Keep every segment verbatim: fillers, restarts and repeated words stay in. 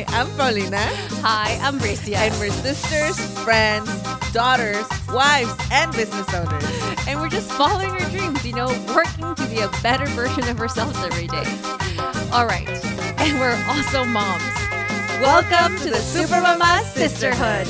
Hi, I'm Paulina. Hi, I'm Bricia. And we're sisters, friends, daughters, wives, and business owners. And we're just following our dreams, you know, working to be a better version of ourselves every day. All right. And we're also moms. Welcome to the Super Mama Sisterhood.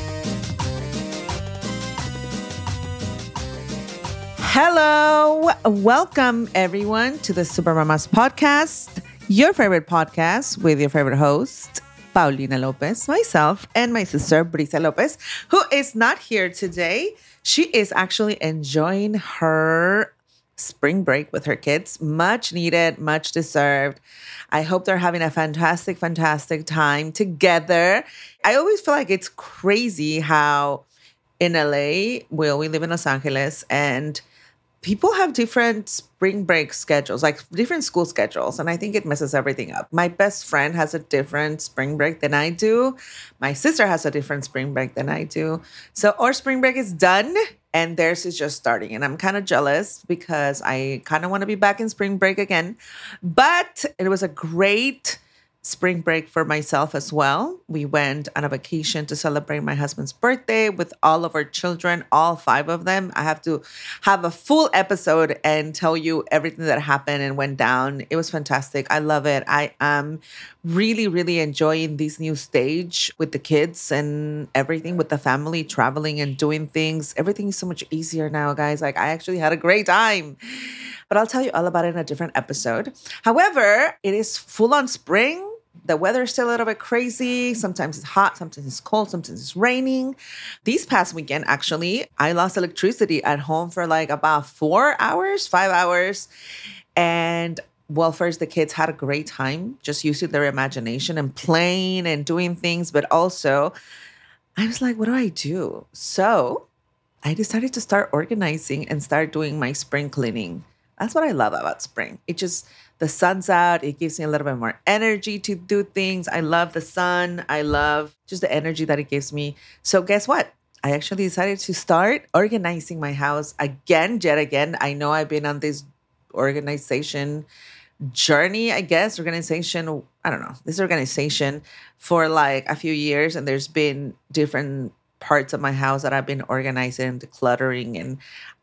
Hello. Welcome, everyone, to the Super Mamas podcast, your favorite podcast with your favorite host, Paulina Lopez, myself, and my sister, Bricia Lopez, who is not here today. She is actually enjoying her spring break with her kids. Much needed, much deserved. I hope they're having a fantastic, fantastic time together. I always feel like it's crazy how in L A, well, we live in Los Angeles, and people have different spring break schedules, like different school schedules. And I think it messes everything up. My best friend has a different spring break than I do. My sister has a different spring break than I do. So our spring break is done and theirs is just starting. And I'm kind of jealous because I kind of want to be back in spring break again. But it was a great spring break for myself as well. We went on a vacation to celebrate my husband's birthday with all of our children, all five of them. I have to have a full episode and tell you everything that happened and went down. It was fantastic. I love it. I am really, really enjoying this new stage with the kids and everything, with the family, traveling and doing things. Everything is so much easier now, guys. Like, I actually had a great time. But I'll tell you all about it in a different episode. However, it is full on spring. The weather is still a little bit crazy. Sometimes it's hot, sometimes it's cold, sometimes it's raining. This past weekend, actually, I lost electricity at home for like about four hours, five hours. And well, first, the kids had a great time just using their imagination and playing and doing things. But also, I was like, what do I do? So I decided to start organizing and start doing my spring cleaning. That's what I love about spring. It just, the sun's out. It gives me a little bit more energy to do things. I love the sun. I love just the energy that it gives me. So guess what? I actually decided to start organizing my house again, yet again. I know I've been on this organization journey, I guess, organization, I don't know, this organization for like a few years. And there's been different parts of my house that I've been organizing and decluttering. And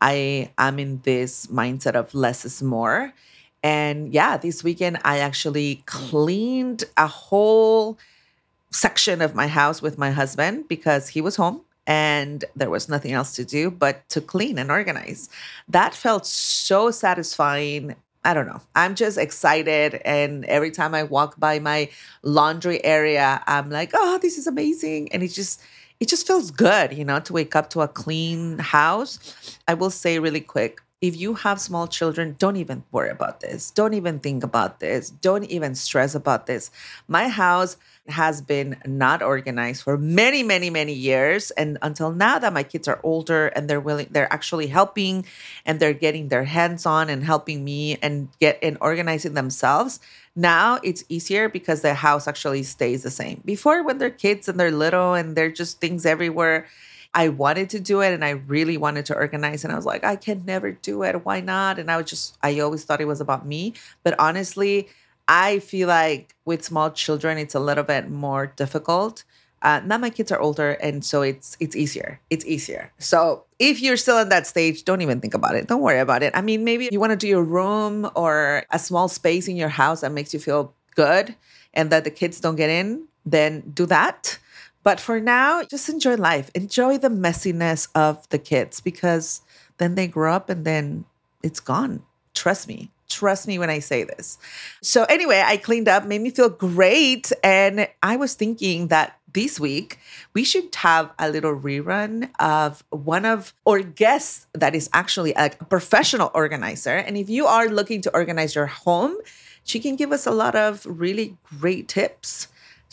I am in this mindset of less is more. And yeah, this weekend, I actually cleaned a whole section of my house with my husband because he was home and there was nothing else to do but to clean and organize. That felt so satisfying. I don't know. I'm just excited. And every time I walk by my laundry area, I'm like, oh, this is amazing. And it just, it just feels good, you know, to wake up to a clean house. I will say really quick, if you have small children, don't even worry about this. Don't even think about this. Don't even stress about this. My house has been not organized for many, many, many years. And until now that my kids are older and they're willing, they're actually helping and they're getting their hands on and helping me and get and organizing themselves. Now it's easier because the house actually stays the same. Before, when they're kids and they're little and they're just things everywhere, I wanted to do it and I really wanted to organize. And I was like, I can never do it. Why not? And I was just, I always thought it was about me. But honestly, I feel like with small children, it's a little bit more difficult. Uh, now my kids are older, and so it's it's easier. It's easier. So if you're still in that stage, don't even think about it. Don't worry about it. I mean, maybe you want to do your room or a small space in your house that makes you feel good and that the kids don't get in, then do that. But for now, just enjoy life. Enjoy the messiness of the kids because then they grow up and then it's gone. Trust me. Trust me when I say this. So anyway, I cleaned up, made me feel great. And I was thinking that this week, we should have a little rerun of one of our guests that is actually a professional organizer. And if you are looking to organize your home, she can give us a lot of really great tips.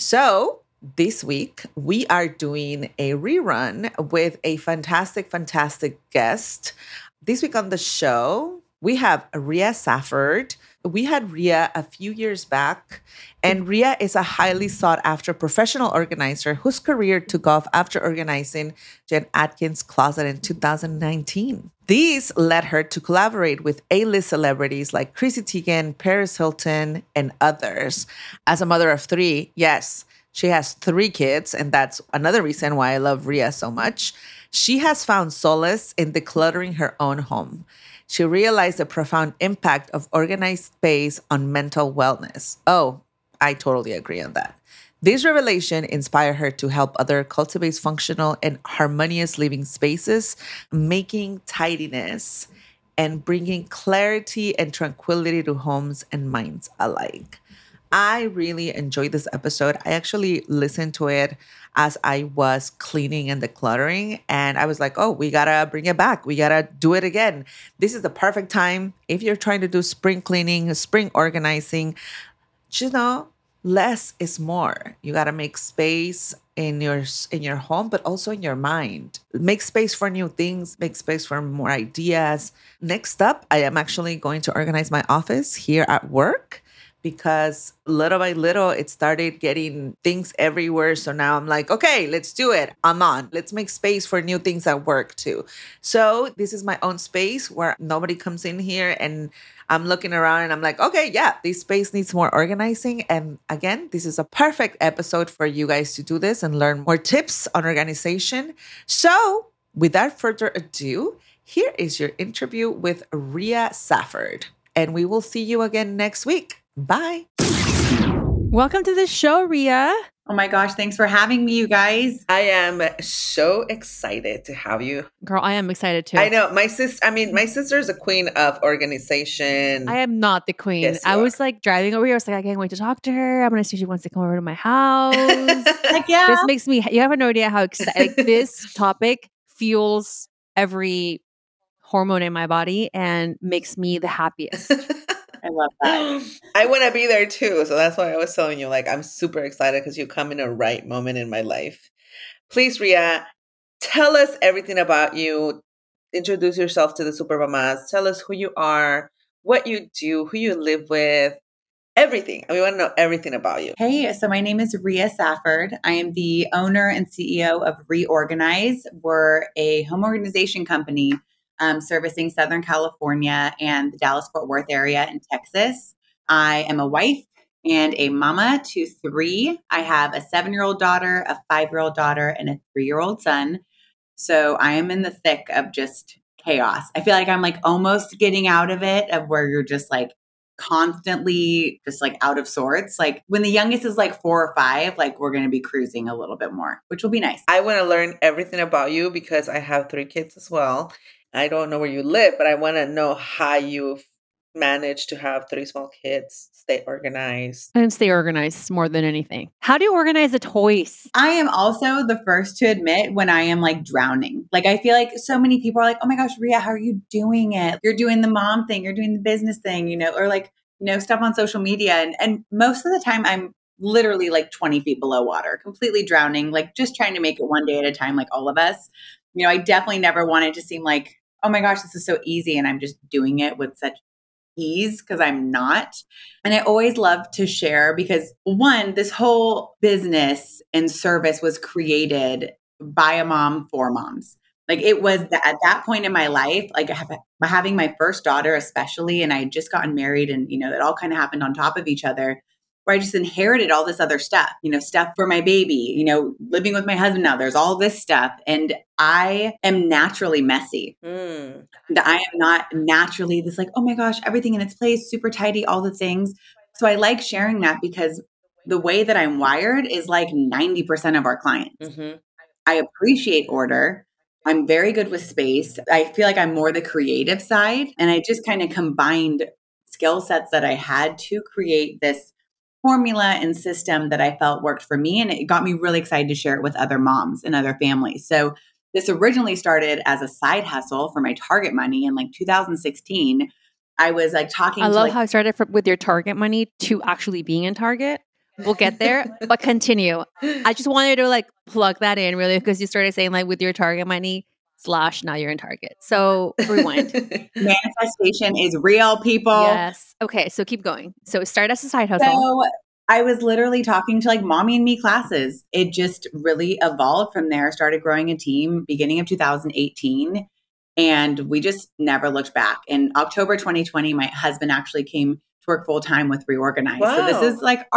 So this week, we are doing a rerun with a fantastic, fantastic guest. This week on the show, we have Ria Safford. We had Ria a few years back, and Ria is a highly sought after professional organizer whose career took off after organizing Jen Atkins' closet in two thousand nineteen. These led her to collaborate with A-list celebrities like Chrissy Teigen, Paris Hilton, and others. As a mother of three, yes, She has three kids, and that's another reason why I love Ria so much. She has found solace in decluttering her own home. She realized the profound impact of organized space on mental wellness. Oh, I totally agree on that. This revelation inspired her to help others cultivate functional and harmonious living spaces, making tidiness and bringing clarity and tranquility to homes and minds alike. I really enjoyed this episode. I actually listened to it as I was cleaning and decluttering, and I was like, oh, we gotta bring it back. We gotta do it again. This is the perfect time if you're trying to do spring cleaning, spring organizing. You know, less is more. You got to make space in your in your home, but also in your mind. Make space for new things, make space for more ideas. Next up, I am actually going to organize my office here at work, because little by little, it started getting things everywhere. So now I'm like, okay, let's do it. I'm on. Let's make space for new things at work too. So this is my own space where nobody comes in here, and I'm looking around and I'm like, okay, yeah, this space needs more organizing. And again, this is a perfect episode for you guys to do this and learn more tips on organization. So without further ado, here is your interview with Ria Safford. And we will see you again next week. Bye. Welcome to the show, Ria. Oh my gosh, thanks for having me, you guys. I am so excited to have you. Girl, I am excited too. I know. My sis, I mean, my sister is a queen of organization. I am not the queen. Yes, you I are. was like driving over here. I was like, I can't wait to talk to her. I'm going to see if she wants to come over to my house. Heck yeah. This makes me, you have no idea how excited, like, this topic fuels every hormone in my body and makes me the happiest. I love that. I want to be there too. So that's why I was telling you, like, I'm super excited because you come in a right moment in my life. Please, Ria, tell us everything about you. Introduce yourself to the Super Mamas. Tell us who you are, what you do, who you live with, everything. We want to know everything about you. Hey, so my name is Ria Safford. I am the owner and C E O of Reorganize. We're a home organization company um, servicing Southern California and the Dallas-Fort Worth area in Texas. I am a wife and a mama to three. I have a seven-year-old daughter, a five-year-old daughter, and a three-year-old son. So I am in the thick of just chaos. I feel like I'm like almost getting out of it, of where you're just like constantly just like out of sorts. Like when the youngest is like four or five, like we're going to be cruising a little bit more, which will be nice. I want to learn everything about you because I have three kids as well. I don't know where you live, but I want to know how you've managed to have three small kids, stay organized. And stay organized more than anything. How do you organize the toys? I am also the first to admit when I am like drowning. Like I feel like so many people are like, oh my gosh, Ria, how are you doing it? You're doing the mom thing, you're doing the business thing, you know, or like, you know, stuff on social media. And, and most of the time I'm literally like twenty feet below water, completely drowning, like just trying to make it one day at a time, like all of us. You know, I definitely never wanted to seem like, oh my gosh, this is so easy. And I'm just doing it with such ease, because I'm not. And I always love to share because one, this whole business and service was created by a mom for moms. Like it was th- at that point in my life, like having my first daughter, especially, and I had just gotten married and, you know, it all kind of happened on top of each other, where I just inherited all this other stuff, you know, stuff for my baby, you know, living with my husband now, there's all this stuff. And I am naturally messy. Mm. That I am not naturally this like, oh my gosh, everything in its place, super tidy, all the things. So I like sharing that because the way that I'm wired is like ninety percent of our clients. Mm-hmm. I appreciate order. I'm very good with space. I feel like I'm more the creative side. And I just kind of combined skill sets that I had to create this formula and system that I felt worked for me. And it got me really excited to share it with other moms and other families. So this originally started as a side hustle for my Target money in like two thousand sixteen. I was like talking I to love like, how it started from, with your Target money to actually being in Target. We'll get there, but continue. I just wanted to like plug that in really because you started saying like with your Target money slash now you're in Target. So rewind. manifestation is real, people. Yes. Okay. So keep going. So it started as a side hustle. So I was literally talking to like mommy and me classes. It just really evolved from there, started growing a team beginning of two thousand eighteen. And we just never looked back. In October twenty twenty, my husband actually came to work full time with Reorganize. Wow. So this is like our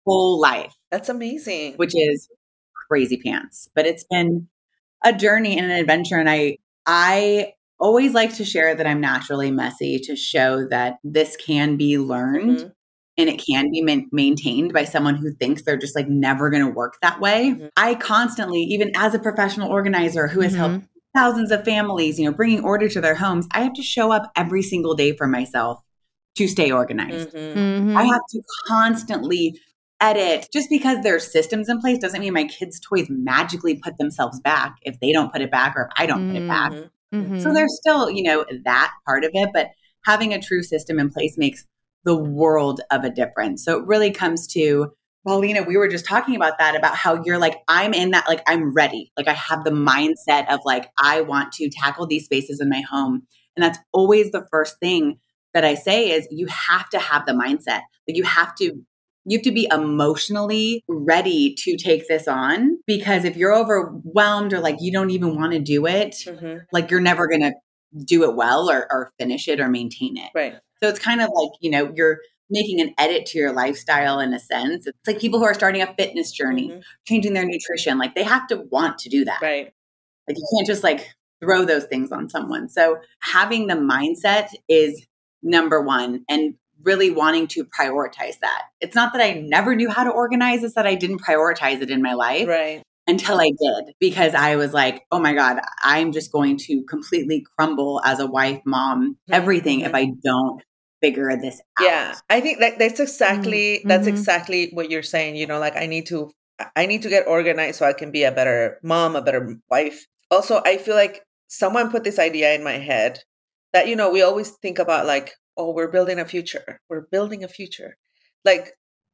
whole life. That's amazing. Which is crazy pants. But it's been a journey and an adventure. And I, I always like to share that I'm naturally messy to show that this can be learned mm-hmm. and it can be ma- maintained by someone who thinks they're just like never going to work that way. Mm-hmm. I constantly, even as a professional organizer who has mm-hmm. helped thousands of families, you know, bringing order to their homes, I have to show up every single day for myself to stay organized. Mm-hmm. Mm-hmm. I have to constantly edit. Just because there's systems in place doesn't mean my kids' toys magically put themselves back if they don't put it back or if I don't mm-hmm. put it back. Mm-hmm. So there's still, you know, that part of it, but having a true system in place makes the world of a difference. So it really comes to, Paulina, we were just talking about that, about how you're like, I'm in that, like, I'm ready. Like I have the mindset of like, I want to tackle these spaces in my home. And that's always the first thing that I say is you have to have the mindset. Like you have to You have to be emotionally ready to take this on, because if you're overwhelmed or like you don't even want to do it, mm-hmm. like you're never going to do it well or, or finish it or maintain it. Right. So it's kind of like, you know, you're making an edit to your lifestyle in a sense. It's like people who are starting a fitness journey, mm-hmm. changing their nutrition, like they have to want to do that. Right. Like you can't just like throw those things on someone. So having the mindset is number one, and really wanting to prioritize that. It's not that I never knew how to organize, it's that I didn't prioritize it in my life right. until I did, because I was like, oh my God, I'm just going to completely crumble as a wife, mom, everything mm-hmm. if I don't figure this out. Yeah. I think that that's exactly, mm-hmm. that's exactly what you're saying. You know, like I need to, I need to get organized so I can be a better mom, a better wife. Also, I feel like someone put this idea in my head that, you know, we always think about like, oh, we're building a future. We're building a future. Like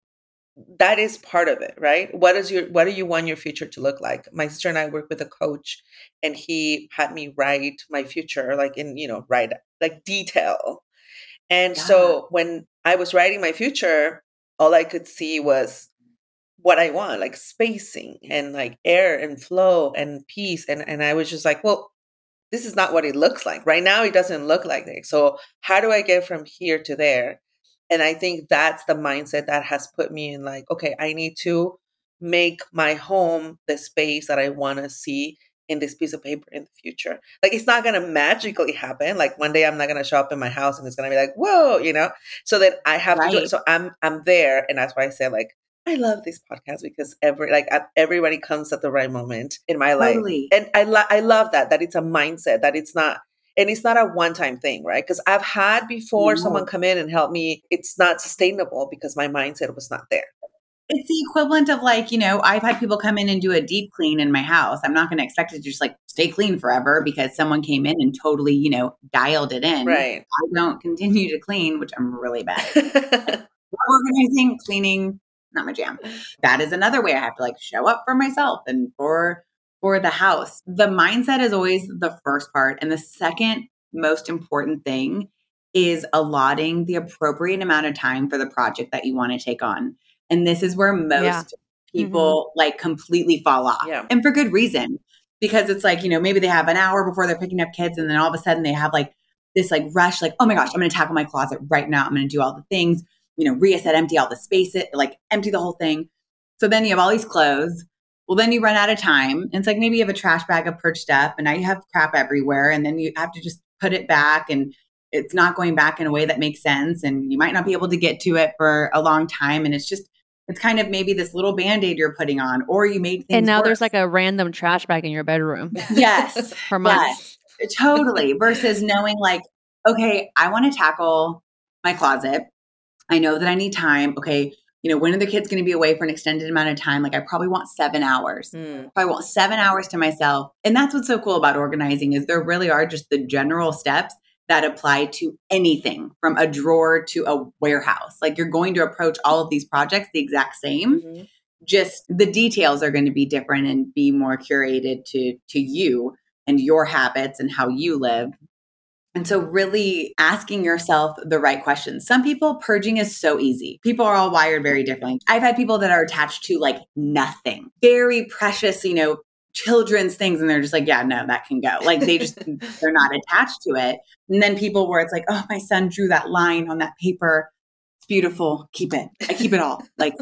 that is part of it, right? What is your, what do you want your future to look like? My sister and I work with a coach, and he had me write my future, like in, you know, write like detail. And yeah. so when I was writing my future, all I could see was what I want, like spacing and like air and flow and peace. And, and I was just like, well, this is not what it looks like. Right now, it doesn't look like this. So how do I get from here to there? And I think that's the mindset that has put me in like, okay, I need to make my home the space that I want to see in this piece of paper in the future. Like, it's not going to magically happen. Like one day I'm not going to show up in my house and it's going to be like, whoa, you know, so that I have right. to do it. So I'm, I'm there. And that's why I said like, I love this podcast because every like everybody comes at the right moment in my totally. life, and I lo- I love that that it's a mindset, that it's not, and it's not a one time thing, right? Because I've had before no. someone come in and help me. It's not sustainable because my mindset was not there. It's the equivalent of like, you know, I've had people come in and do a deep clean in my house. I'm not going to expect it to just like stay clean forever because someone came in and totally, you know, dialed it in. Right. I don't continue to clean, which I'm really bad at. Organizing, cleaning. Not my jam. That is another way I have to like show up for myself and for for the house. The mindset is always the first part. And the second most important thing is allotting the appropriate amount of time for the project that you want to take on. And this is where most yeah. people mm-hmm. like completely fall off. Yeah. And for good reason. Because it's like, you know, maybe they have an hour before they're picking up kids, and then all of a sudden they have like this like rush, like, oh my gosh, I'm going to tackle my closet right now. I'm going to do all the things. You know, reset, empty all the space, it like empty the whole thing. So then you have all these clothes. Well, then you run out of time. And it's like maybe you have a trash bag of perched up and now you have crap everywhere. And then you have to just put it back, and it's not going back in a way that makes sense. And you might not be able to get to it for a long time. And it's just, it's kind of maybe this little Band-Aid you're putting on, or you made things And now worse. There's like a random trash bag in your bedroom. Yes. For months. Yes, totally. Versus knowing like, okay, I want to tackle my closet. I know that I need time. Okay, you know, when are the kids going to be away for an extended amount of time? Like I probably want seven hours. Mm. I want seven hours to myself. And that's what's so cool about organizing is there really are just the general steps that apply to anything from a drawer to a warehouse. Like you're going to approach all of these projects the exact same. Mm-hmm. Just the details are going to be different and be more curated to, to you and your habits and how you live. And so really asking yourself the right questions. Some people, purging is so easy. People are all wired very differently. I've had people that are attached to like nothing, very precious, you know, children's things. And they're just like, yeah, no, that can go. Like they just, they're not attached to it. And then people where it's like, oh, my son drew that line on that paper. It's beautiful. Keep it. I keep it all. Like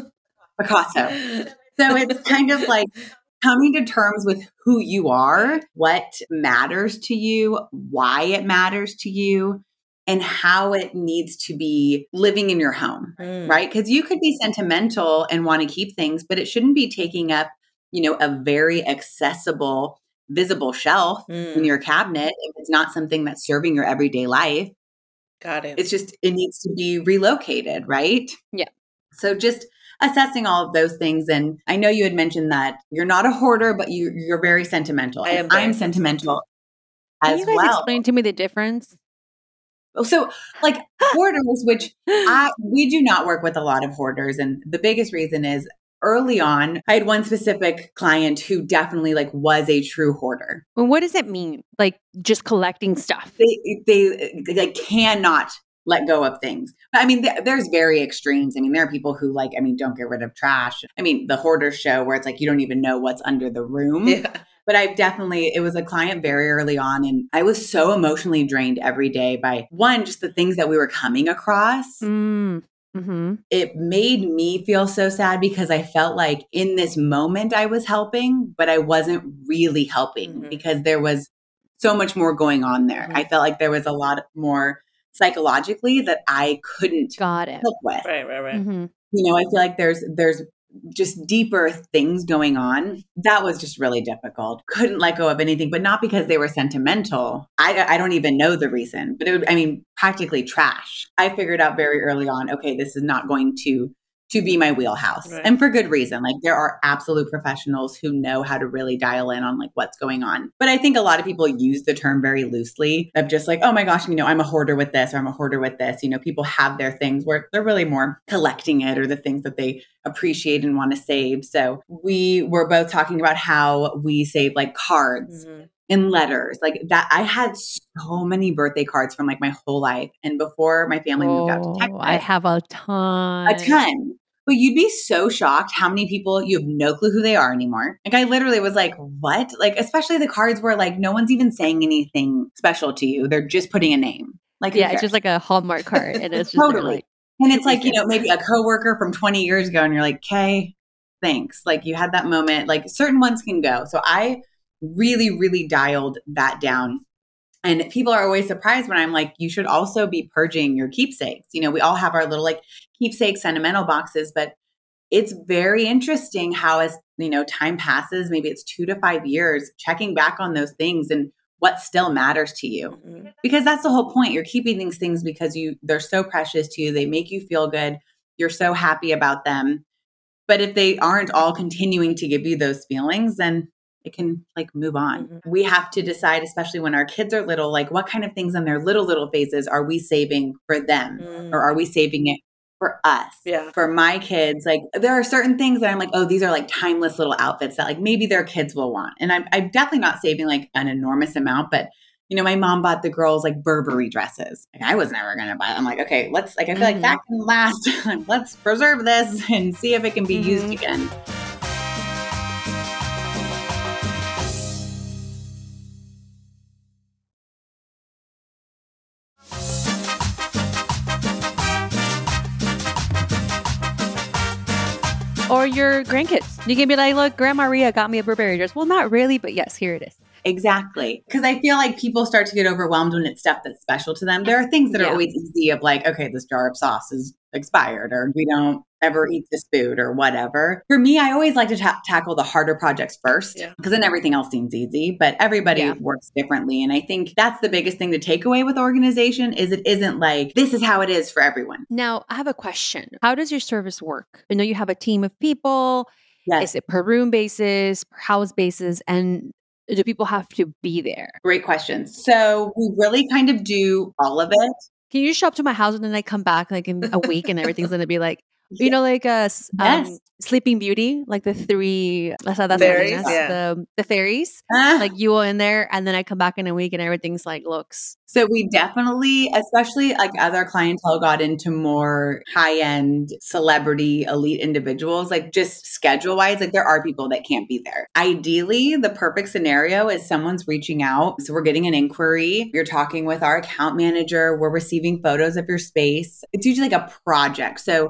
Picasso. So it's kind of like coming to terms with who you are, what matters to you, why it matters to you, and how it needs to be living in your home, Mm. right? Because you could be sentimental and want to keep things, but it shouldn't be taking up, you know, a very accessible, visible shelf Mm. in your cabinet if it's not something that's serving your everyday life. Got it. It's just, it needs to be relocated, right? Yeah. So just assessing all of those things. And I know you had mentioned that you're not a hoarder, but you, you're very sentimental. I am And very I'm sentimental Can as you guys well. explain to me the difference? So like hoarders, which I, we do not work with a lot of hoarders. And the biggest reason is early on, I had one specific client who definitely like was a true hoarder. Well, what does it mean? Like just collecting stuff? They, they, they cannot let go of things. I mean, th- there's very extremes. I mean, there are people who like, I mean, don't get rid of trash. I mean, the hoarder show where it's like, you don't even know what's under the room. Yeah. But I've definitely, it was a client very early on. And I was so emotionally drained every day by one, just the things that we were coming across. Mm. Mm-hmm. It made me feel so sad because I felt like in this moment I was helping, but I wasn't really helping Mhm. because there was so much more going on there. Mhm. I felt like there was a lot more psychologically that I couldn't Got it. help with. Right, right, right. Mm-hmm. You know, I feel like there's there's just deeper things going on. That was just really difficult. Couldn't let go of anything, but not because they were sentimental. I, I don't even know the reason, but it would, I mean, practically trash. I figured out very early on, okay, this is not going to to be my wheelhouse. Right. And for good reason. Like there are absolute professionals who know how to really dial in on like what's going on. But I think a lot of people use the term very loosely of just like, oh my gosh, you know, I'm a hoarder with this or I'm a hoarder with this. You know, people have their things where they're really more collecting it or the things that they appreciate and want to save. So we were both talking about how we save like cards Mhm. and letters like that. I had so many birthday cards from like my whole life. And before my family moved out to Texas, Oh, I have a ton. a ton. But you'd be so shocked how many people you have no clue who they are anymore. Like I literally was like, what? Like, especially the cards where like no one's even saying anything special to you. They're just putting a name. Like, who Yeah, it's cares? just like a Hallmark card, and it's just they're Totally. like, And it's like, you cute. know, maybe a coworker from twenty years ago and you're like, okay, thanks. Like you had that moment. Like certain ones can go. So I really, really dialed that down. And people are always surprised when I'm like, you should also be purging your keepsakes. You know, we all have our little like keepsake sentimental boxes, but it's very interesting how as, you know, time passes, maybe it's two to five years, checking back on those things and what still matters to you. Mhm. Because that's the whole point. You're keeping these things because you they're so precious to you. They make you feel good. You're so happy about them. But if they aren't all continuing to give you those feelings, then it can like move on. Mhm. We have to decide, especially when our kids are little, like what kind of things in their little, little phases are we saving for them? Mm. Or are we saving it for us? Yeah. For my kids, like there are certain things that I'm like, oh, these are like timeless little outfits that like maybe their kids will want. And I'm, I'm definitely not saving like an enormous amount, but you know, my mom bought the girls like Burberry dresses. Like I was never going to buy them. I'm like, okay, let's like, I feel like Mhm. that can last. Let's preserve this and see if it can be used Mhm. again. Or your grandkids. You can be like, look, Grandma Ria got me a Burberry dress. Well, not really, but yes, here it is. Exactly. Because I feel like people start to get overwhelmed when it's stuff that's special to them. There are things that Yeah. are always easy of like, okay, this jar of sauce is expired or we don't ever eat this food or whatever. For me, I always like to ta- tackle the harder projects first Yeah. because then everything else seems easy, but everybody Yeah. works differently. And I think that's the biggest thing to take away with organization is it isn't like, this is how it is for everyone. Now, I have a question. How does your service work? I know you have a team of people. Yes. Is it per room basis, per house basis? And do people have to be there? Great questions. So we really kind of do all of it. Can you show up to my house and then I come back like in a week and everything's going to be like, you know, like uh, s- um, Yes. Sleeping Beauty, like the three, las hadas Fairies, marinas, yeah. the, the fairies. Ah. Like you go in there and then I come back in a week and everything's like looks. So we definitely, especially like as our clientele got into more high-end celebrity elite individuals, like just schedule-wise, like there are people that can't be there. Ideally, the perfect scenario is someone's reaching out. So we're getting an inquiry. You're talking with our account manager. We're receiving photos of your space. It's usually like a project. So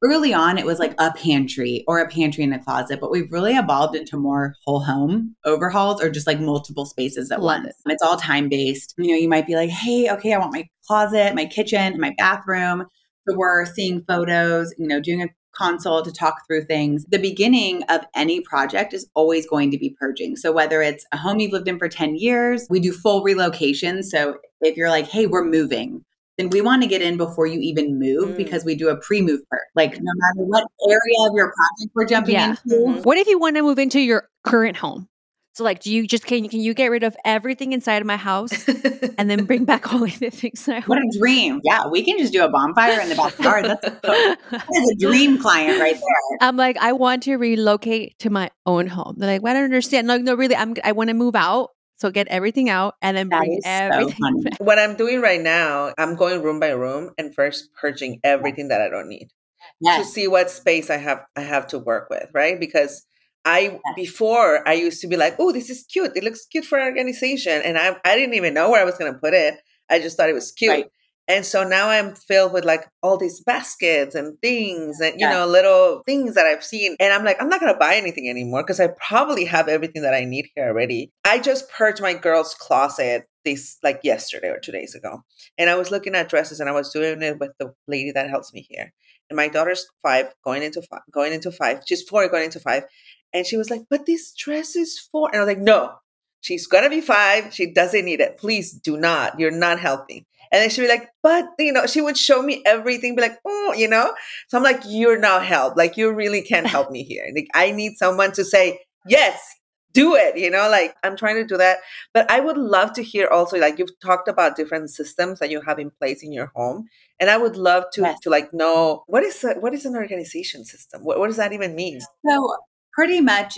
early on, it was like a pantry or a pantry in a closet, but we've really evolved into more whole home overhauls or just like multiple spaces at Love once. it. It's all time based. You know, you might be like, hey, okay, I want my closet, my kitchen, my bathroom. So we're seeing photos, you know, doing a consult to talk through things. The beginning of any project is always going to be purging. So whether it's a home you've lived in for ten years, we do full relocation. So if you're like, hey, we're moving, then we want to get in before you even move Mm. because we do a pre-move purge. Like no matter what area of your project we're jumping Yeah. into. Mhm. What if you want to move into your current home? So like, do you just, can you, can you get rid of everything inside of my house and then bring back all of the things that I What want? a dream. Yeah, we can just do a bonfire in the backyard. That's that is a dream client right there. I'm like, I want to relocate to my own home. They're like, well, I don't understand. No, no, really, I'm, I want to move out. So get everything out and then That bring is so everything funny. back. What I'm doing right now, I'm going room by room and first purging everything that I don't need to Yes. see what space I have I have to work with, right? Because I before I used to be like, oh, this is cute. It looks cute for an organization. And I I didn't even know where I was gonna put it. I just thought it was cute. Right. And so now I'm filled with like all these baskets and things and, you Yeah. know, little things that I've seen. And I'm like, I'm not going to buy anything anymore because I probably have everything that I need here already. I just purged my girl's closet this like yesterday or two days ago. And I was looking at dresses and I was doing it with the lady that helps me here. And my daughter's five, going into five, going into five. She's four, going into five. And she was like, but this dress is four. And I was like, no, she's going to be five. She doesn't need it. Please do not. You're not helping. And then she'd be like, but, you know, she would show me everything, be like, oh, you know? So I'm like, you're not help. Like, you really can't help me here. Like, I need someone to say, yes, do it, you know? Like, I'm trying to do that. But I would love to hear also, like, you've talked about different systems that you have in place in your home. And I would love to, Yes. to like, know, what is a, what is an organization system? What, what does that even mean? So pretty much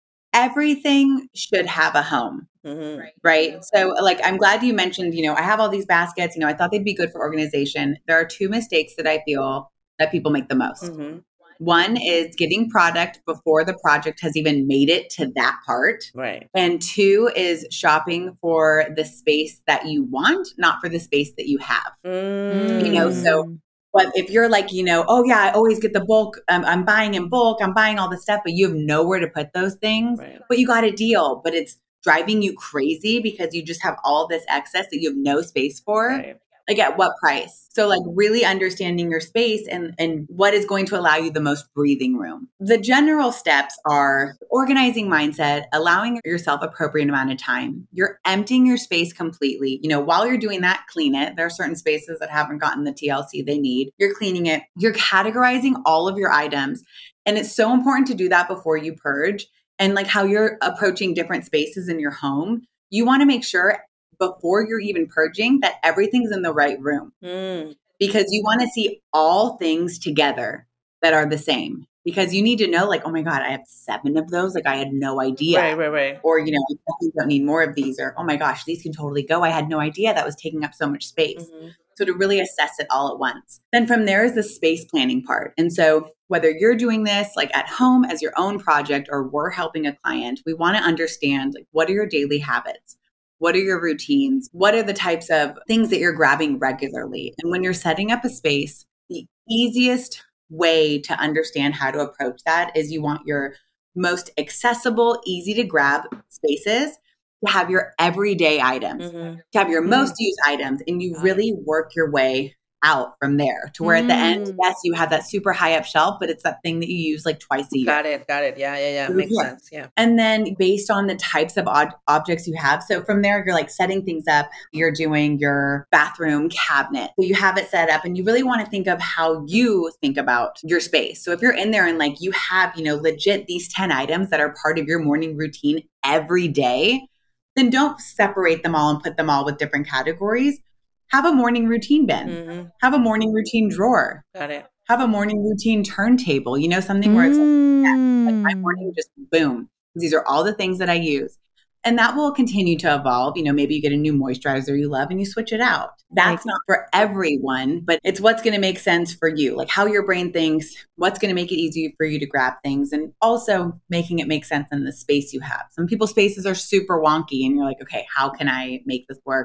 everything should have a home. Mm-hmm. Right. So like, I'm glad you mentioned, you know, I have all these baskets, you know, I thought they'd be good for organization. There are two mistakes that I feel that people make the most. Mm-hmm. One is getting product before the project has even made it to that part. Right. And two is shopping for the space that you want, not for the space that you have. Mm. You know, so but if you're like, you know, oh yeah, I always get the bulk, um, I'm buying in bulk, I'm buying all this stuff, but you have nowhere to put those things, Right. but you got a deal, but it's driving you crazy because you just have all this excess that you have no space for. Right. Like at what price? So like really understanding your space and, and what is going to allow you the most breathing room. The general steps are organizing mindset, allowing yourself appropriate amount of time. You're emptying your space completely. You know, while you're doing that, clean it. There are certain spaces that haven't gotten the T L C they need. You're cleaning it. You're categorizing all of your items. And it's so important to do that before you purge. And like how you're approaching different spaces in your home, you want to make sure before you're even purging that everything's in the right room Mm. because you want to see all things together that are the same because you need to know like, oh my God, I have seven of those. Like I had no idea. Right, right, right. Or, you know, I definitely don't need more of these or, oh my gosh, these can totally go. I had no idea that was taking up so much space. Mm-hmm. So to really assess it all at once. Then from there is the space planning part. And so whether you're doing this like at home as your own project or we're helping a client, we want to understand like what are your daily habits? What are your routines? What are the types of things that you're grabbing regularly? And when you're setting up a space, the easiest way to understand how to approach that is you want your most accessible, easy to grab spaces to have your everyday items, Mm-hmm. to have your Mm. most used items, and you Got really work your way out from there to where at the end, Mm. yes, you have that super high up shelf, but it's that thing that you use like twice a year. Got it. Got it. Yeah, yeah, yeah. Mhm. Makes sense. Yeah. And then based on the types of ob- objects you have. So from there, you're like setting things up. You're doing your bathroom cabinet. So you have it set up and you really want to think of how you think about your space. So if you're in there and like you have, you know, legit these ten items that are part of your morning routine every day, then don't separate them all and put them all with different categories. Have a morning routine bin. Mm-hmm. Have a morning routine drawer. Got it. Have a morning routine turntable. You know, something where it's like, like my morning just boom. These are all the things that I use. And that will continue to evolve. You know, maybe you get a new moisturizer you love and you switch it out. That's not for everyone, but it's what's going to make sense for you, like how your brain thinks, what's going to make it easier for you to grab things, and also making it make sense in the space you have. Some people's spaces are super wonky and you're like, okay, how can I make this work?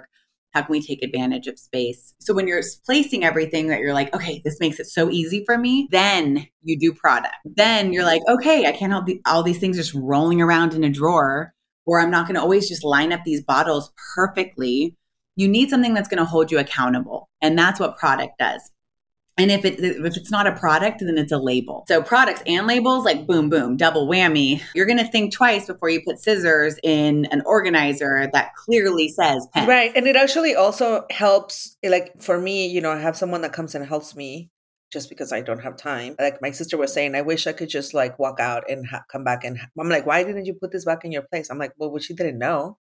How can we take advantage of space? So when you're placing everything that you're like, okay, this makes it so easy for me, then you do product. Then you're like, okay, I can't have the, all these things just rolling around in a drawer, or I'm not going to always just line up these bottles perfectly. You need something that's going to hold you accountable. And that's what product does. And if it if it's not a product, then it's a label. So products and labels, like boom, boom, double whammy. You're going to think twice before you put scissors in an organizer that clearly says pen. Right. And it actually also helps, like for me, you know, I have someone that comes and helps me just because I don't have time. Like my sister was saying, I wish I could just like walk out and ha- come back. And I'm like, why didn't you put this back in your place? I'm like, well, she didn't know.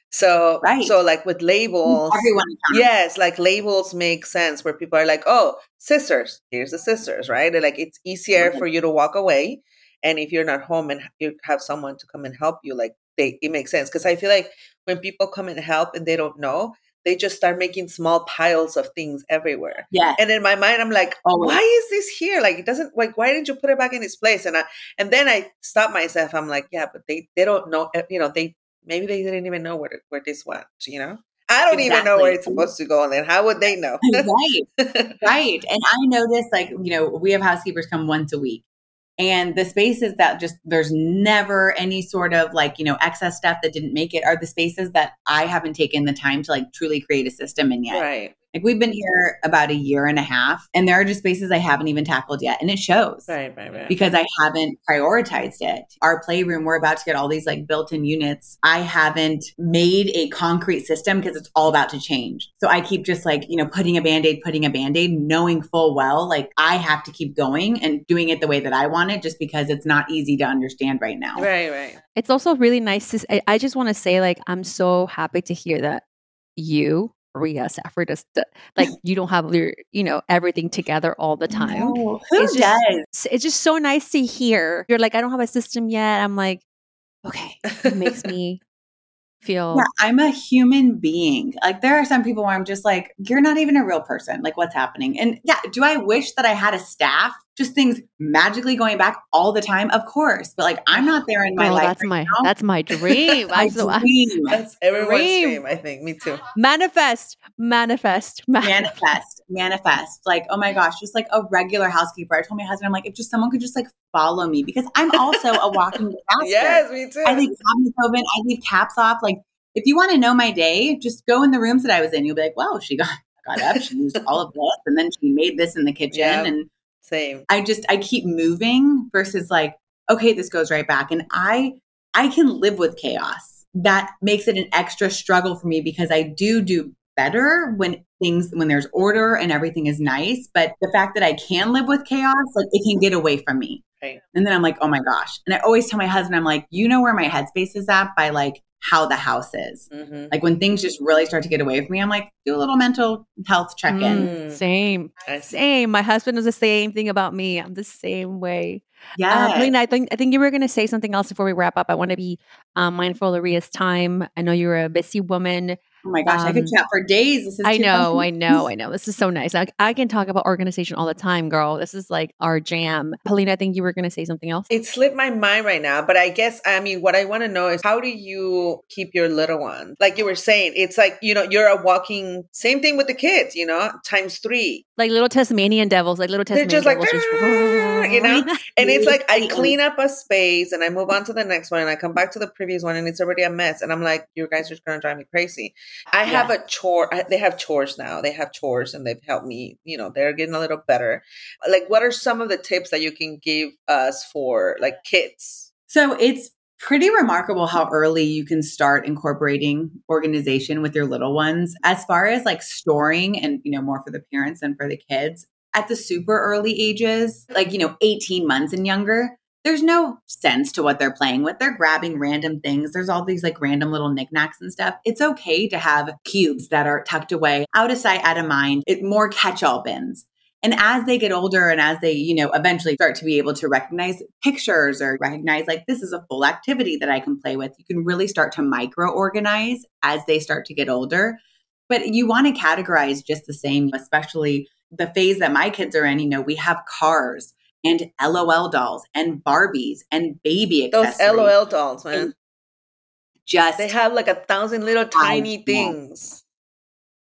So, right. so like with labels, everyone yes, like labels make sense where people are like, oh, scissors, here's the scissors, right? And like it's easier Okay. for you to walk away. And if you're not home and you have someone to come and help you, like they, it makes sense. Cause I feel like when people come and help and they don't know, they just start making small piles of things everywhere. Yeah. And in my mind, I'm like, oh, why is this here? Like, it doesn't, like, why didn't you put it back in its place? And I, and then I stop myself. I'm like, yeah, but they, they don't know, you know, they, maybe they didn't even know where, where this went, you know? I don't exactly. even know where it's supposed to go. And then how would they know? Right. Right. And I noticed, like, you know, we have housekeepers come once a week. And the spaces that just, there's never any sort of like, you know, excess stuff that didn't make it are the spaces that I haven't taken the time to like truly create a system in yet. Right. Like we've been here about a year and a half and there are just spaces I haven't even tackled yet. And it shows. Right, right, right. Because I haven't prioritized it. Our playroom, we're about to get all these like built-in units. I haven't made a concrete system because it's all about to change. So I keep just like, you know, putting a Band-Aid, putting a Band-Aid, knowing full well, like I have to keep going and doing it the way that I want it just because it's not easy to understand right now. Right, right. It's also really nice to, I, I just want to say like, I'm so happy to hear that you Ria Safford is the, like you don't have your, you know, everything together all the time. No, who it's does? Just, it's just so nice to hear. You're like, I don't have a system yet. I'm like, okay, it makes me feel. Yeah, I'm a human being. Like there are some people where I'm just like, you're not even a real person. Like what's happening? And yeah, do I wish that I had a staff? Just things magically going back all the time? Of course. But like, I'm not there in my Girl, life. That's right my, now. that's my dream. my dream. That's everyone's dream. dream, I think. Me too. Manifest, manifest, manifest, manifest, manifest. Like, oh my gosh, just like a regular housekeeper. I told my husband, I'm like, if just someone could just like follow me because I'm also a walking disaster. Yes, me too. I leave cabinets open. I leave caps off. Like, if you want to know my day, just go in the rooms that I was in. You'll be like, wow, she got, got up, she used all of this, and then she made this in the kitchen. Yeah, and same. I just, I keep moving versus like, okay, this goes right back. And I, I can live with chaos. That makes it an extra struggle for me because I do do better when things, when there's order and everything is nice. But the fact that I can live with chaos, like it can get away from me. Right. And then I'm like, oh my gosh. And I always tell my husband, I'm like, you know where my headspace is at by like how the house is. Mm-hmm. Like when things just really start to get away from me, I'm like, do a little mental health check-in. Mm, same, same. My husband does the same thing about me. I'm the same way. Yeah. Um, Polina, I think I think you were going to say something else before we wrap up. I want to be um, mindful of Ria's time. I know you're a busy woman. Oh my gosh, um, I could chat for days. This is I too know, fun. I know, I know. This is so nice. I, I can talk about organization all the time, girl. This is like our jam. Polina, I think you were going to say something else. It slipped my mind right now, but I guess, I mean, what I want to know is how do you keep your little one? Like you were saying, it's like, you know, you're a walking, same thing with the kids, you know, times three. Like little Tasmanian devils, like little Tasmanian They're just like, devils. Just, you know, and it's like I clean up a space and I move on to the next one and I come back to the previous one and it's already a mess. And I'm like, you guys are just going to drive me crazy. I yeah. have a chore. I, they have chores now. They have chores and they've helped me, you know, they're getting a little better. Like, what are some of the tips that you can give us for like kids? So it's pretty remarkable how early you can start incorporating organization with your little ones. As far as like storing and, you know, more for the parents than for the kids at the super early ages, like, you know, eighteen months and younger, there's no sense to what they're playing with. They're grabbing random things. There's all these like random little knickknacks and stuff. It's okay to have cubes that are tucked away, out of sight, out of mind, it more catch-all bins. And as they get older and as they, you know, eventually start to be able to recognize pictures or recognize like this is a full activity that I can play with, you can really start to micro-organize as they start to get older. But you want to categorize just the same, especially the phase that my kids are in. You know, we have cars and L O L dolls and Barbies and baby accessories. Those L O L dolls, man. Just they have like a thousand little tiny things.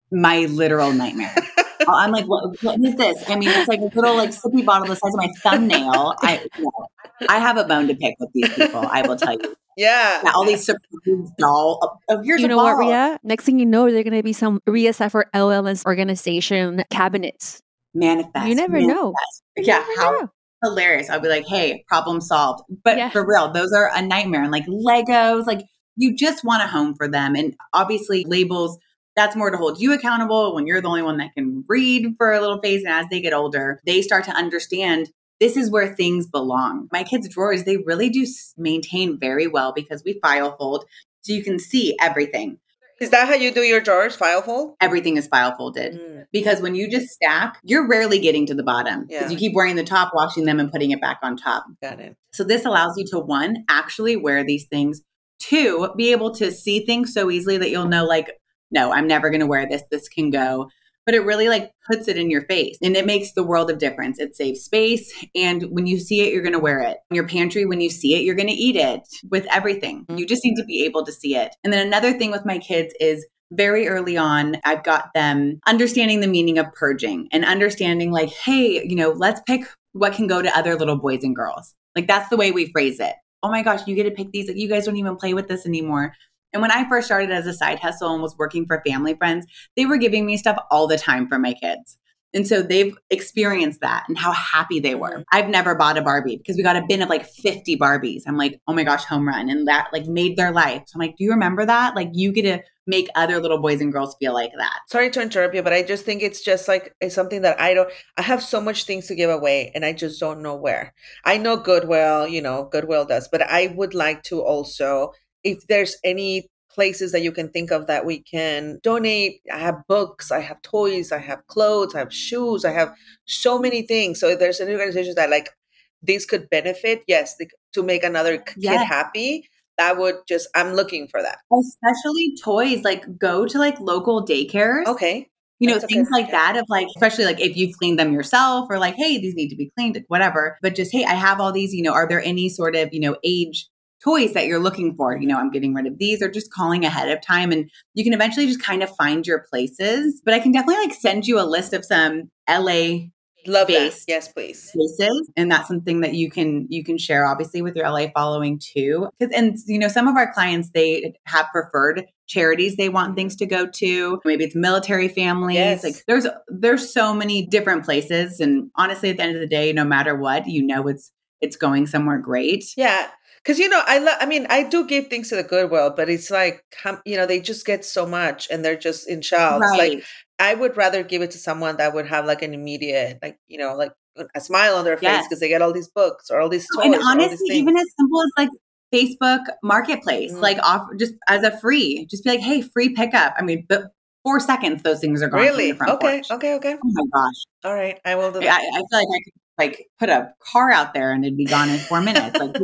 my literal nightmare. I'm like, what, what is this? I mean, it's like a little like sippy bottle the size of my thumbnail. I, you know, I have a bone to pick with these people. I will tell you. Yeah. Yeah, all these surprise doll. Oh, here's You a know ball. what, Ria? Next thing you know, there are going to be some Ria Sefer L L S organization cabinets. Manifest. You never manifest. know. You Yeah, never how know. hilarious. I'll be like, hey, problem solved. But Yeah. for real, those are a nightmare. And like Legos, like you just want a home for them. And obviously labels, that's more to hold you accountable when you're the only one that can read for a little phase. And as they get older, they start to understand this is where things belong. My kids' drawers, they really do maintain very well because we file fold so you can see everything. Is that how you do your drawers? File fold? Everything is file folded. Mm. Because when you just stack, you're rarely getting to the bottom because Yeah. you keep wearing the top, washing them and putting it back on top. Got it. So this allows you to, one, actually wear these things. Two, be able to see things so easily that you'll know like, no, I'm never going to wear this. This can go. But it really like puts it in your face and it makes the world of difference. It saves space. And when you see it, you're going to wear it. In your pantry, when you see it, you're going to eat it. With everything. You just need to be able to see it. And then another thing with my kids is very early on, I've got them understanding the meaning of purging and understanding like, hey, you know, let's pick what can go to other little boys and girls. Like that's the way we phrase it. Oh my gosh, you get to pick these. Like, you guys don't even play with this anymore. And when I first started as a side hustle and was working for family friends, they were giving me stuff all the time for my kids. And so they've experienced that and how happy they were. I've never bought a Barbie because we got a bin of like fifty Barbies. I'm like, oh my gosh, home run. And that like made their life. So I'm like, do you remember that? Like you get to make other little boys and girls feel like that. Sorry to interrupt you, but I just think it's just like, it's something that I don't, I have so much things to give away and I just don't know where. I know Goodwill, you know, Goodwill does, but I would like to also, if there's any places that you can think of that we can donate. I have books, I have toys, I have clothes, I have shoes, I have so many things. So if there's any organizations that like these could benefit, yes, the, to make another kid Yes. happy, that would just, I'm looking for that. Especially toys, like go to like local daycares. Okay. You know, That's things okay. like that of like, especially like if you've cleaned them yourself or like, hey, these need to be cleaned, whatever. But just, hey, I have all these, you know, are there any sort of, you know, age toys that you're looking for? You know, I'm getting rid of these, or just calling ahead of time. And you can eventually just kind of find your places. But I can definitely like send you a list of some L A Love that. based Yes, please. places. And that's something that you can, you can share obviously with your L A following too. Cause, and you know, some of our clients, they have preferred charities they want things to go to. Maybe it's military families. Yes. Like there's, there's so many different places. And honestly, at the end of the day, no matter what, you know, it's, it's going somewhere great. Yeah. Cause you know, I love, I mean, I do give things to the Goodwill, but it's like, you know, they just get so much and they're just in shelves. Right. Like I would rather give it to someone that would have like an immediate, like, you know, like a smile on their face Yes. because they get all these books or all these toys. And or all these honestly, things. even as simple as like Facebook Marketplace, Mhm. like offer just as a free, just be like, hey, free pickup. I mean, but four seconds, those things are gone from Really? your front Okay. porch. Okay. Okay. Oh my gosh. All right. I will do I, that. I feel like I could like put a car out there and it'd be gone in four minutes. Like,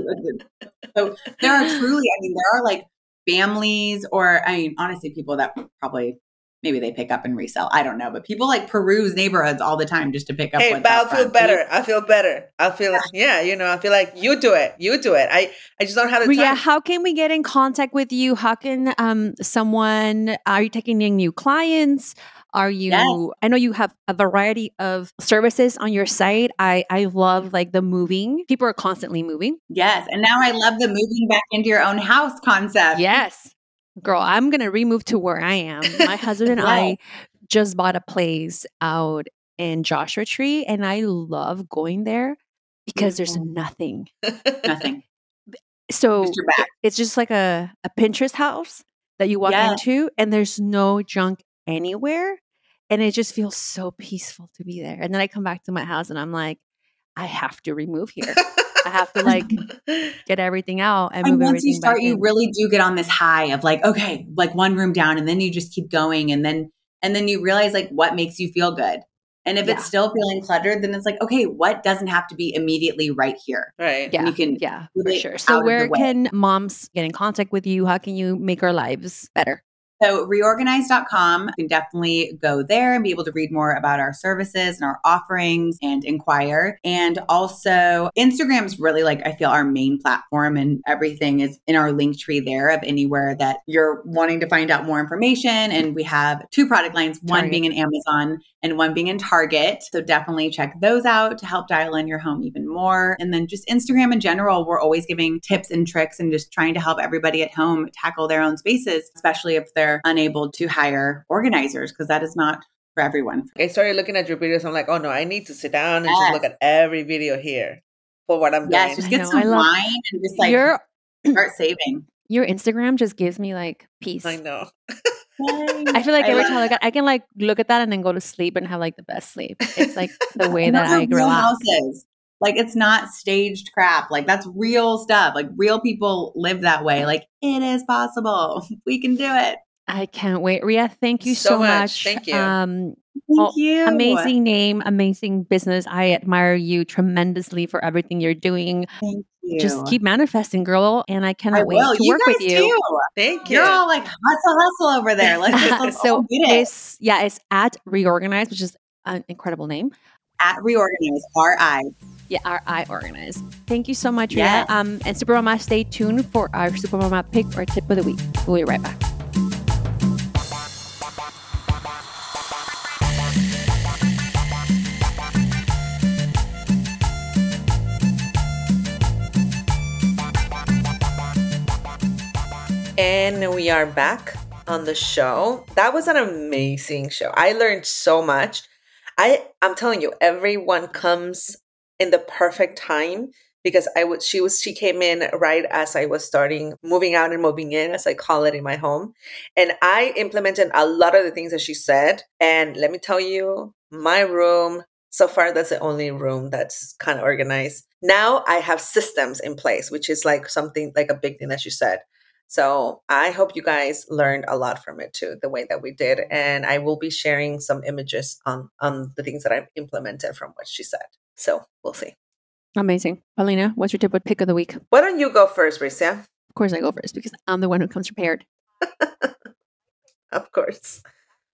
so there are truly, I mean, there are like families or, I mean, honestly, people that probably, maybe they pick up and resell. I don't know, but people like peruse neighborhoods all the time just to pick up Hey, what's but I'll out feel front. better. I feel better. I feel, yeah, you know, I feel like you do it. You do it. I, I just don't have the Ria, time. how can we get in contact with you? How can um someone, are you taking in new clients? Are you, Yes. I know you have a variety of services on your site. I, I love like the moving. People are constantly moving. Yes. And now I love the moving back into your own house concept. Yes. Girl, I'm going to remove to where I am. My husband and I Yes. just bought a place out in Joshua Tree and I love going there because there's Mhm. nothing. Nothing. So Just your back. it- it's just like a, a Pinterest house that you walk Yes. into and there's no junk anywhere. And it just feels so peaceful to be there. And then I come back to my house and I'm like, I have to remove here. I have to like get everything out and And move once everything you start, back you in. really do get on this high of like, okay, like one room down, and then you just keep going, and then and then you realize like what makes you feel good. And if Yeah. it's still feeling cluttered, then it's like, okay, what doesn't have to be immediately right here? Right. Yeah, And you can yeah, move for it sure. out So of where the way. can moms get in contact with you? How can you make our lives better? So reorganize dot com, you can definitely go there and be able to read more about our services and our offerings and inquire. And also Instagram is really like, I feel our main platform, and everything is in our link tree there of anywhere that you're wanting to find out more information. And we have two product lines, one Target. being in Amazon and one being in Target. So definitely check those out to help dial in your home even more. And then just Instagram in general, we're always giving tips and tricks and just trying to help everybody at home tackle their own spaces, especially if they're unable to hire organizers, because that is not for everyone. I started looking at your videos. I'm like, oh no, I need to sit down and Yes. just look at every video here for what I'm Yes, doing. just I get know, some I love- wine and just like Your start saving. your Instagram just gives me like peace. I know. I feel like every love time I look that. at, I can like look at that and then go to sleep and have like the best sleep. It's like the way And that those are I real relax. houses. Like, it's not staged crap. Like, that's real stuff. Like, real people live that way. Like, it is possible. We can do it. I can't wait. Ria, thank you So so, much. much. Thank you. Um, Thank Oh, you. amazing name, amazing business. I admire you tremendously for everything you're doing. Thank you. Just keep manifesting, girl. And I cannot I wait will. to You work guys with you. too. Thank you. You're all like hustle, hustle over there. Let's just let's all so get it. it's yeah, it's at Reorganize, which is an incredible name. At Reorganize, R I. Yeah, our I organize. Thank you so much, Yes. Ria. Um, and Supermama, stay tuned for our Supermama pick or tip of the week. We'll be right back. And we are back on the show. That was an amazing show. I learned so much. I I'm telling you, everyone comes in the perfect time, because I would she was she came in right as I was starting moving out and moving in, as I call it, in my home. And I implemented a lot of the things that she said. And let me tell you, my room, so far, that's the only room that's kind of organized. Now I have systems in place, which is like something like a big thing that she said. So I hope you guys learned a lot from it too, the way that we did. And I will be sharing some images on, on the things that I've implemented from what she said. So we'll see. Amazing. Paulina, what's your tip or pick of the week? Of Why don't you go first, Bricia? course, I go first because I'm the one who comes prepared. Of course.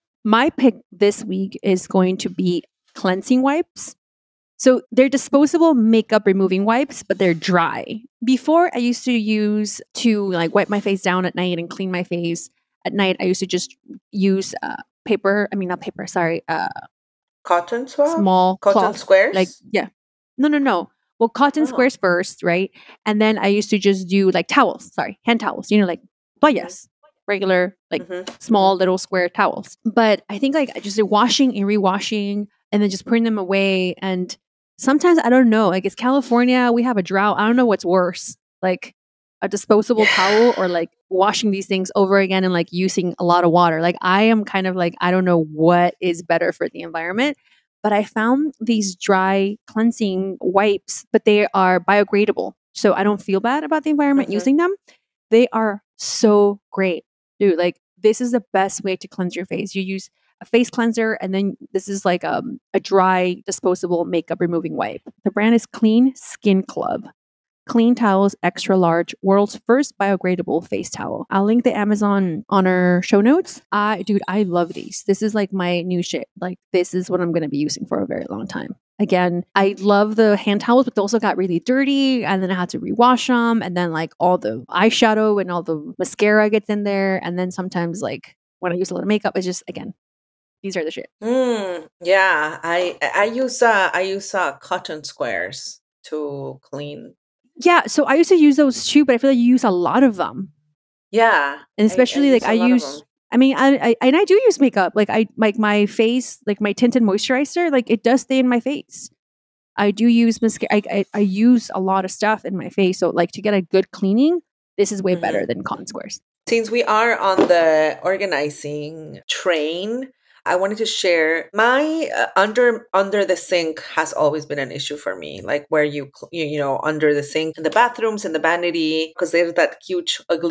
My pick this week is going to be cleansing wipes. So they're disposable makeup removing wipes, but they're dry. Before, I used to use to like wipe my face down at night and clean my face at night. I used to just use uh, paper. I mean, not paper. Sorry, uh, Cotton swab? small Cotton cloth. squares? Like yeah, no, no, no. Well, cotton Oh. squares first, right? And then I used to just do like towels. Sorry, hand towels. You know, like toallas, regular like Mhm. small little square towels. But I think like I just did washing and rewashing and then just putting them away. And sometimes I don't know, like it's California, we have a drought. I don't know what's worse, like a disposable Yeah. towel or like washing these things over again and like using a lot of water. Like I am kind of like, I don't know what is better for the environment. But I found these dry cleansing wipes, but they are biodegradable. So I don't feel bad about the environment Mhm. using them. They are so great. Dude, like this is the best way to cleanse your face. You use a face cleanser and then this is like um, a dry disposable makeup removing wipe. The brand is Clean Skin Club. Clean Towels Extra Large, world's first biodegradable face towel. I'll link the Amazon on our show notes. I, dude, I love these. This is like my new shit. Like this is what I'm going to be using for a very long time. Again, I love the hand towels, but they also got really dirty and then I had to rewash them. And then like all the eyeshadow and all the mascara gets in there. And then sometimes like when I use a lot of makeup, it's just, again, these are the shit. Mm, yeah, I I use uh I use uh cotton squares to clean. Yeah. So I used to use those too, but I feel like you use a lot of them. Yeah, And I- especially I like use a I lot of use, them. I mean, I, I and I do use makeup. Like I like my face, like my tinted moisturizer, like it does stay in my face. I do use mascara. I, I, I use a lot of stuff in my face. So like to get a good cleaning, this is way Mhm. better than cotton squares. Since we are on the organizing train, I wanted to share my uh, under under the sink has always been an issue for me. Like where you cl- you, you know under the sink in the bathrooms in the vanity, because there's that huge ugly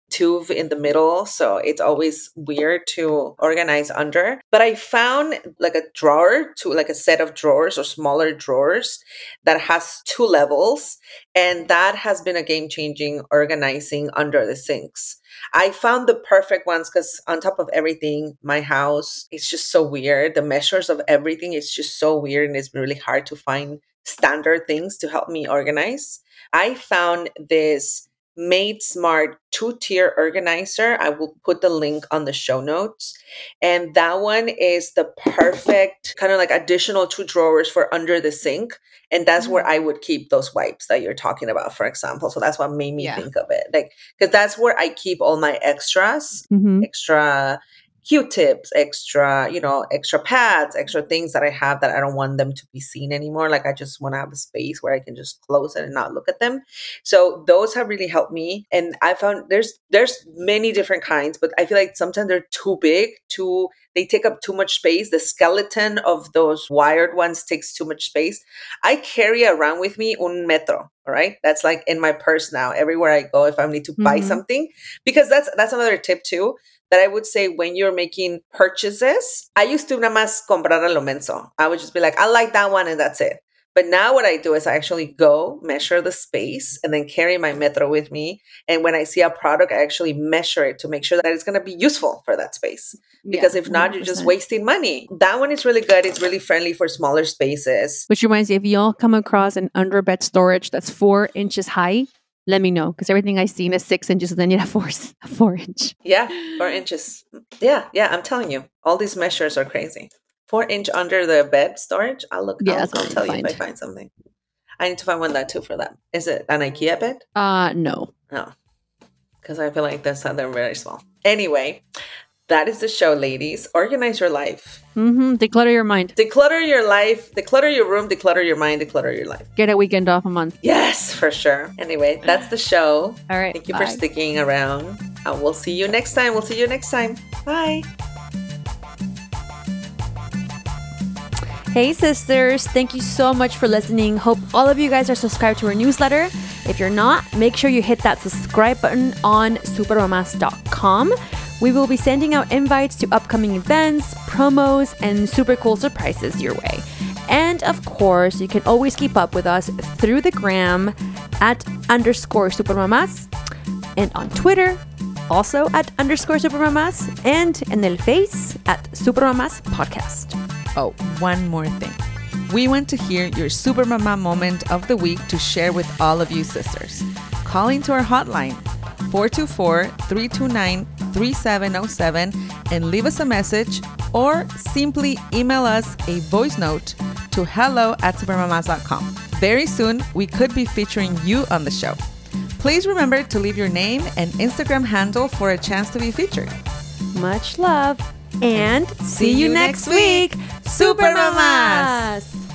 tube in the middle, so it's always weird to organize under. But I found like a drawer to like a set of drawers or smaller drawers that has two levels, and that has been a game-changing organizing under the sinks. I found the perfect ones because on top of everything, my house is just so weird. The measures of everything is just so weird, and it's really hard to find standard things to help me organize. I found this Made Smart two-tier organizer. I will put the link on the show notes. And that one is the perfect kind of like additional two drawers for under the sink. And that's mm-hmm. where I would keep those wipes that you're talking about, for example. So that's what made me yeah. think of it. Like, because that's where I keep all my extras, mm-hmm. extra Q-tips, extra, you know, extra pads, extra things that I have that I don't want them to be seen anymore. Like I just want to have a space where I can just close it and not look at them. So those have really helped me. And I found there's there's many different kinds, but I feel like sometimes they're too big, too they take up too much space. The skeleton of those wired ones takes too much space. I carry around with me un metro. All right. That's like in my purse now, everywhere I go, if I need to mm-hmm. buy something, because that's that's another tip too. That I would say when you're making purchases, I used to nada más comprar a lo menso. I would just be like, I like that one and that's it. But now what I do is I actually go measure the space and then carry my metro with me. And when I see a product, I actually measure it to make sure that it's going to be useful for that space. Because yeah, if not, one hundred percent. You're just wasting money. That one is really good. It's really friendly for smaller spaces. Which reminds me, if y'all come across an underbed storage that's four inches high, let me know, because everything I've seen is six inches, and then you have four, four inch. Yeah, four inches. Yeah, yeah, I'm telling you, all these measures are crazy. Four inch under the bed storage. I'll look. Yeah, I'll, I'll tell you find. if I find something. I need to find one that too for that. Is it an IKEA bed? Uh, no. No, because I feel like that's how they're very small. Anyway, that is the show, ladies. Organize your life. Mm-hmm. Declutter your mind. Declutter your life. Declutter your room. Declutter your mind. Declutter your life. Get a weekend off a month. Yes, for sure. Anyway, that's the show. All right. Thank you bye. for sticking around. Uh, we'll see you next time. We'll see you next time. Bye. Hey, sisters. Thank you so much for listening. Hope all of you guys are subscribed to our newsletter. If you're not, make sure you hit that subscribe button on supermamas dot com. We will be sending out invites to upcoming events, promos, and super cool surprises your way. And of course, you can always keep up with us through the gram at underscore supermamas, and on Twitter, also at underscore supermamas, and in el Face at Supermamas Podcast. Oh, one more thing. We want to hear your super mama moment of the week to share with all of you sisters. Call into our hotline, four two four, three two nine, three seven zero seven, and leave us a message, or simply email us a voice note to hello at supermamas dot com. Very soon, we could be featuring you on the show. Please remember to leave your name and Instagram handle for a chance to be featured. Much love. And see, see you, you next week, Supermamas!